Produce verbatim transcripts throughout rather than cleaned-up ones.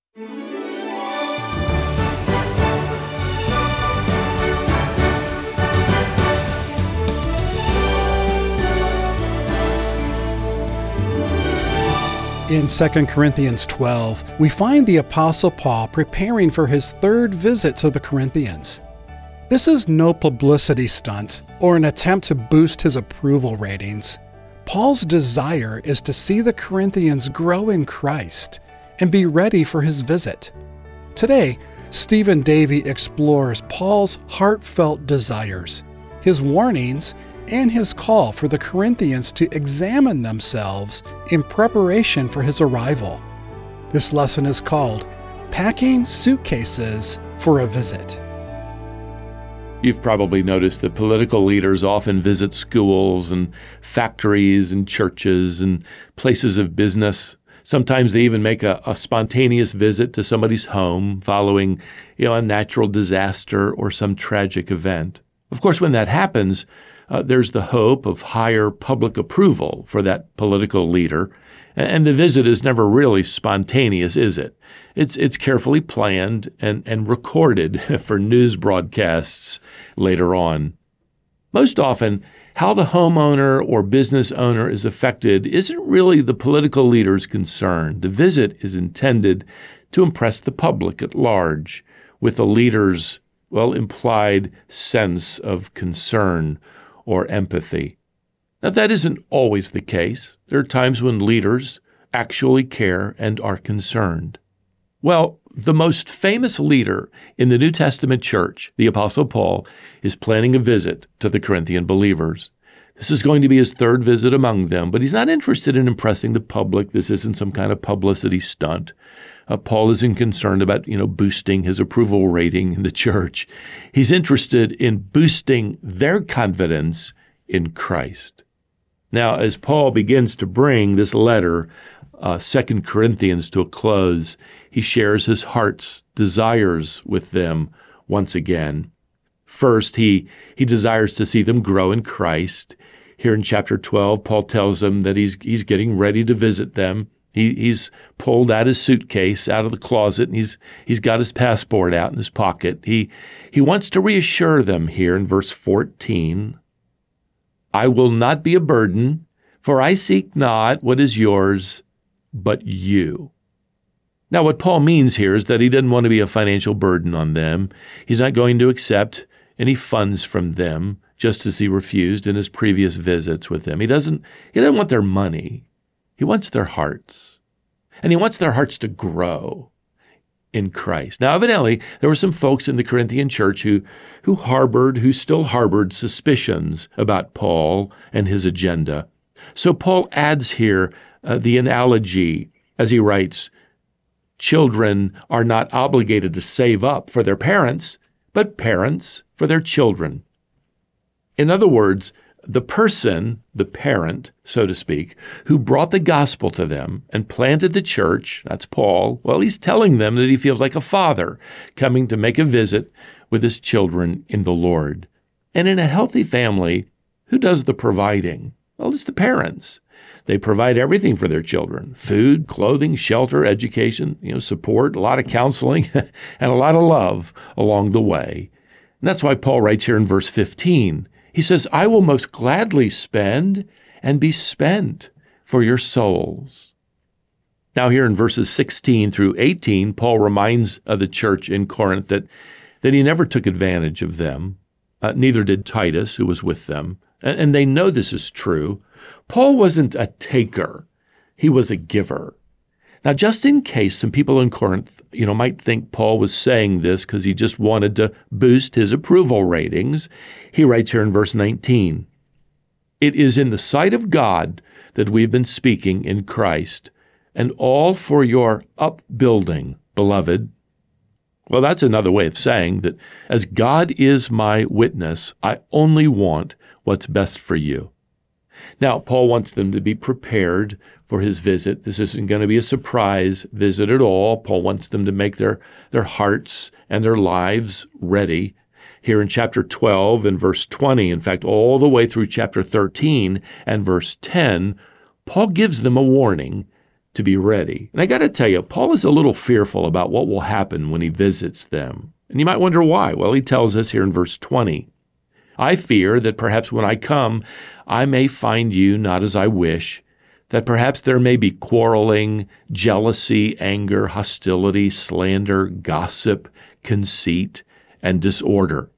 In Second Corinthians twelve, we find the Apostle Paul preparing for his third visit to the Corinthians. This is no publicity stunt or an attempt to boost his approval ratings. Paul's desire is to see the Corinthians grow in Christ and be ready for his visit. Today, Stephen Davey explores Paul's heartfelt desires, his warnings, and his call for the Corinthians to examine themselves in preparation for his arrival. This lesson is called Packing Suitcases for a Visit. You've probably noticed that political leaders often visit schools and factories and churches and places of business. Sometimes they even make a, a spontaneous visit to somebody's home following, you know, a natural disaster or some tragic event. Of course, when that happens, Uh, there's the hope of higher public approval for that political leader, and the visit is never really spontaneous, is it? It's it's carefully planned and, and recorded for news broadcasts later on. Most often, how the homeowner or business owner is affected isn't really the political leader's concern. The visit is intended to impress the public at large with the leader's, well, implied sense of concern or empathy. Now, that isn't always the case. There are times when leaders actually care and are concerned. Well, the most famous leader in the New Testament church, the Apostle Paul, is planning a visit to the Corinthian believers. This is going to be his third visit among them, but he's not interested in impressing the public. This isn't some kind of publicity stunt. Uh, Paul isn't concerned about, you know, boosting his approval rating in the church. He's interested in boosting their confidence in Christ. Now, as Paul begins to bring this letter, uh, Second Corinthians, to a close, he shares his heart's desires with them once again. First, he, he desires to see them grow in Christ. Here in chapter twelve, Paul tells them that he's, he's getting ready to visit them. He, he's pulled out his suitcase out of the closet, and he's he's got his passport out in his pocket. He he wants to reassure them here in verse fourteen. I will not be a burden, for I seek not what is yours, but you. Now, what Paul means here is that he doesn't want to be a financial burden on them. He's not going to accept any funds from them, just as he refused in his previous visits with them. He doesn't he doesn't want their money. He wants their hearts, and he wants their hearts to grow in Christ. Now, evidently, there were some folks in the Corinthian church who, who harbored, who still harbored suspicions about Paul and his agenda. So Paul adds here uh, the analogy as he writes, children are not obligated to save up for their parents, but parents for their children. In other words, the person, the parent, so to speak, who brought the gospel to them and planted the church, that's Paul, well, he's telling them that he feels like a father coming to make a visit with his children in the Lord. And in a healthy family, who does the providing? Well, it's the parents. They provide everything for their children: food, clothing, shelter, education, you know, support, a lot of counseling, and a lot of love along the way. And that's why Paul writes here in verse fifteen, he says, I will most gladly spend and be spent for your souls. Now here in verses sixteen through eighteen, Paul reminds of the church in Corinth that, that he never took advantage of them. Uh, neither did Titus, who was with them. And, and they know this is true. Paul wasn't a taker. He was a giver. Now, just in case some people in Corinth, you know, might think Paul was saying this because he just wanted to boost his approval ratings, he writes here in verse nineteen, it is in the sight of God that we've been speaking in Christ, and all for your upbuilding, beloved. Well, that's another way of saying that as God is my witness, I only want what's best for you. Now, Paul wants them to be prepared for his visit. This isn't going to be a surprise visit at all. Paul wants them to make their, their hearts and their lives ready. Here in chapter twelve and verse twenty, in fact, all the way through chapter thirteen and verse ten, Paul gives them a warning to be ready. And I got to tell you, Paul is a little fearful about what will happen when he visits them. And you might wonder why. Well, he tells us here in verse twenty, I fear that perhaps when I come, I may find you not as I wish, that perhaps there may be quarreling, jealousy, anger, hostility, slander, gossip, conceit, and disorder.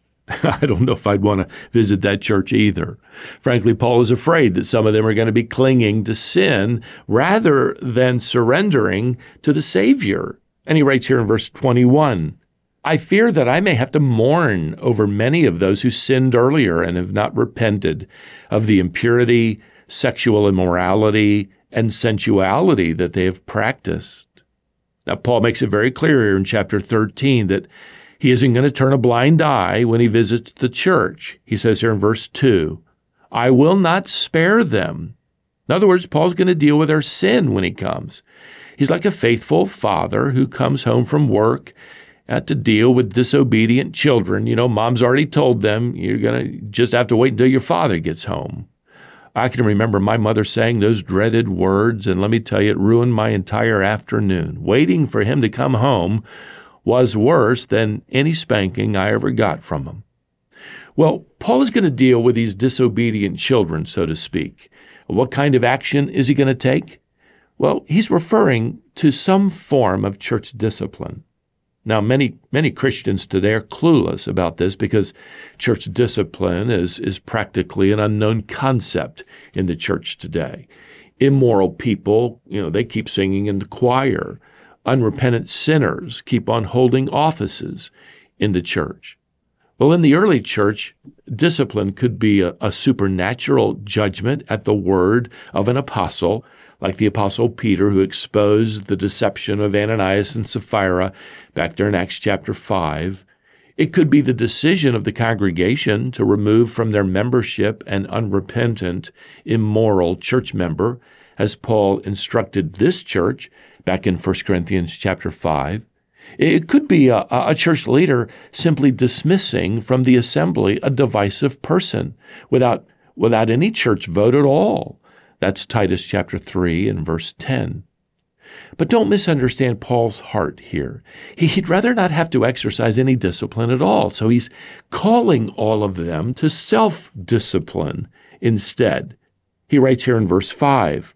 I don't know if I'd want to visit that church either. Frankly, Paul is afraid that some of them are going to be clinging to sin rather than surrendering to the Savior. And he writes here in verse twenty-one, I fear that I may have to mourn over many of those who sinned earlier and have not repented of the impurity, sexual immorality, and sensuality that they have practiced. Now, Paul makes it very clear here in chapter thirteen that he isn't going to turn a blind eye when he visits the church. He says here in verse two, I will not spare them. In other words, Paul's going to deal with their sin when he comes. He's like a faithful father who comes home from work uh, to deal with disobedient children. You know, mom's already told them, you're going to just have to wait until your father gets home. I can remember my mother saying those dreaded words, and let me tell you, it ruined my entire afternoon. Waiting for him to come home was worse than any spanking I ever got from him. Well, Paul is going to deal with these disobedient children, so to speak. What kind of action is he going to take? Well, he's referring to some form of church discipline. Now, many many Christians today are clueless about this because church discipline is, is practically an unknown concept in the church today. Immoral people, you know, they keep singing in the choir. Unrepentant sinners keep on holding offices in the church. Well, in the early church, discipline could be a, a supernatural judgment at the word of an apostle, like the apostle Peter, who exposed the deception of Ananias and Sapphira back there in Acts chapter five. It could be the decision of the congregation to remove from their membership an unrepentant, immoral church member, as Paul instructed this church back in First Corinthians chapter five. It could be a, a church leader simply dismissing from the assembly a divisive person without, without any church vote at all. That's Titus chapter three and verse ten. But don't misunderstand Paul's heart here. He'd rather not have to exercise any discipline at all. So he's calling all of them to self-discipline instead. He writes here in verse five,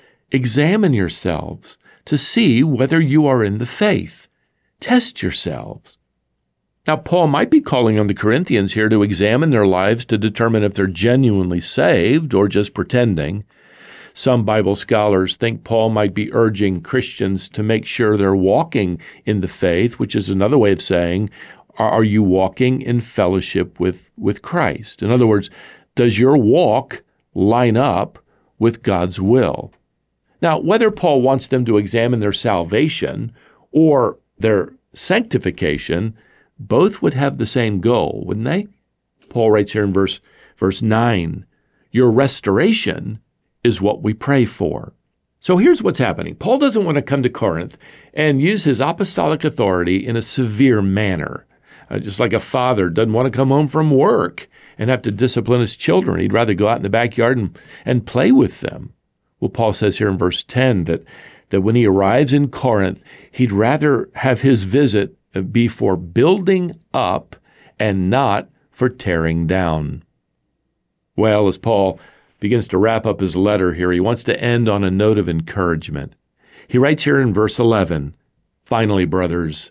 examine yourselves to see whether you are in the faith. Test yourselves. Now, Paul might be calling on the Corinthians here to examine their lives to determine if they're genuinely saved or just pretending. Some Bible scholars think Paul might be urging Christians to make sure they're walking in the faith, which is another way of saying, are you walking in fellowship with, with Christ? In other words, does your walk line up with God's will? Now, whether Paul wants them to examine their salvation or their sanctification, both would have the same goal, wouldn't they? Paul writes here in verse, verse nine, your restoration is what we pray for. So here's what's happening. Paul doesn't want to come to Corinth and use his apostolic authority in a severe manner. Uh, just like a father doesn't want to come home from work and have to discipline his children. He'd rather go out in the backyard and, and play with them. Well, Paul says here in verse ten that, that when he arrives in Corinth, he'd rather have his visit be for building up and not for tearing down. Well, as Paul begins to wrap up his letter here, he wants to end on a note of encouragement. He writes here in verse eleven, finally, brothers,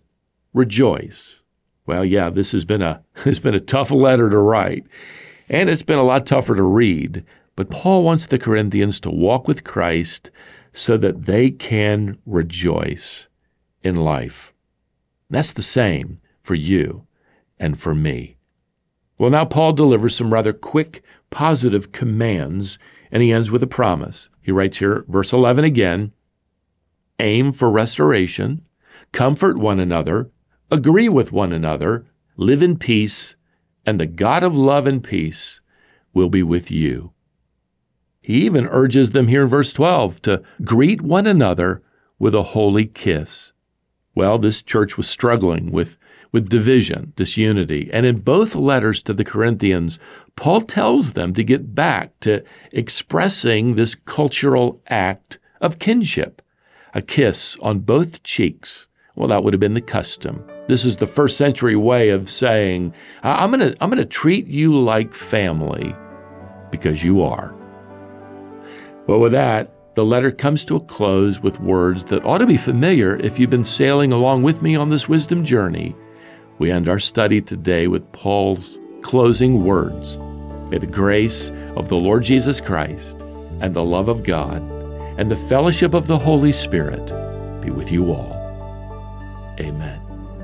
rejoice. Well, yeah, this has been a it's been a tough letter to write, and it's been a lot tougher to read. But Paul wants the Corinthians to walk with Christ so that they can rejoice in life. That's the same for you and for me. Well, now Paul delivers some rather quick, positive commands, and he ends with a promise. He writes here, verse eleven again, aim for restoration, comfort one another, agree with one another, live in peace, and the God of love and peace will be with you. He even urges them here in verse twelve to greet one another with a holy kiss. Well, this church was struggling with, with division, disunity, and in both letters to the Corinthians, Paul tells them to get back to expressing this cultural act of kinship, a kiss on both cheeks. Well, that would have been the custom. This is the first century way of saying, I'm going to I'm going to treat you like family because you are. Well, with that, the letter comes to a close with words that ought to be familiar if you've been sailing along with me on this wisdom journey. We end our study today with Paul's closing words. May the grace of the Lord Jesus Christ and the love of God and the fellowship of the Holy Spirit be with you all. Amen.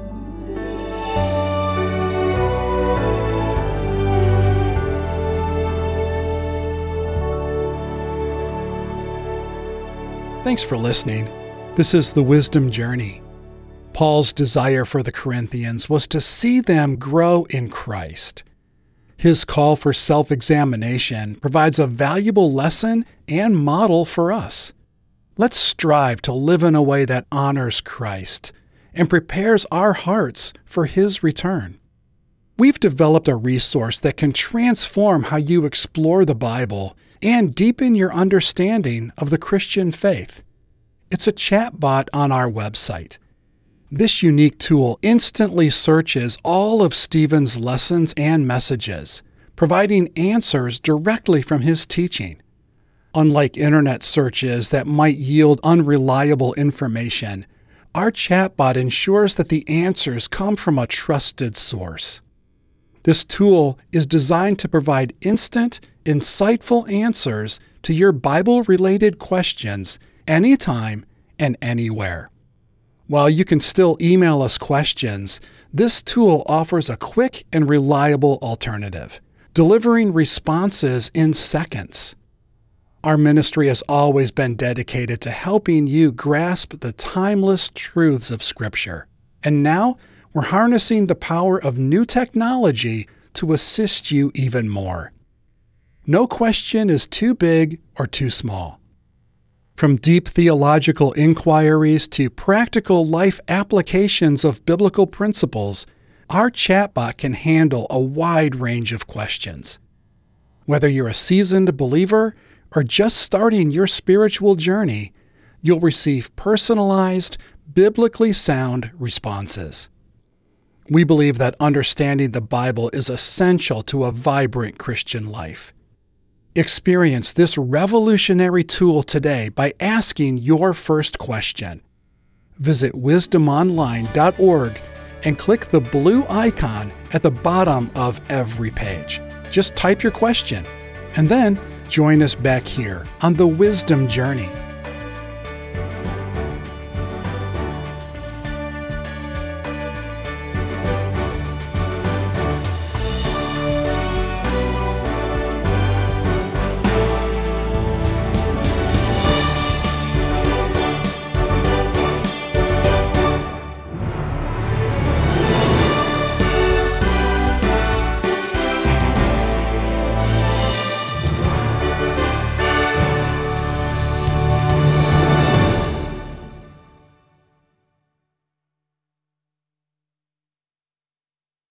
Thanks for listening. This is the Wisdom Journey. Paul's desire for the Corinthians was to see them grow in Christ. His call for self-examination provides a valuable lesson and model for us. Let's strive to live in a way that honors Christ and prepares our hearts for His return. We've developed a resource that can transform how you explore the Bible and deepen your understanding of the Christian faith. It's a chatbot on our website. This unique tool instantly searches all of Stephen's lessons and messages, providing answers directly from his teaching. Unlike internet searches that might yield unreliable information, our chatbot ensures that the answers come from a trusted source. This tool is designed to provide instant, insightful answers to your Bible-related questions anytime and anywhere. While you can still email us questions, this tool offers a quick and reliable alternative, delivering responses in seconds. Our ministry has always been dedicated to helping you grasp the timeless truths of Scripture. And now we're harnessing the power of new technology to assist you even more. No question is too big or too small. From deep theological inquiries to practical life applications of biblical principles, our chatbot can handle a wide range of questions. Whether you're a seasoned believer or just starting your spiritual journey, you'll receive personalized, biblically sound responses. We believe that understanding the Bible is essential to a vibrant Christian life. Experience this revolutionary tool today by asking your first question. Visit wisdom online dot org and click the blue icon at the bottom of every page. Just type your question, and then join us back here on the Wisdom Journey.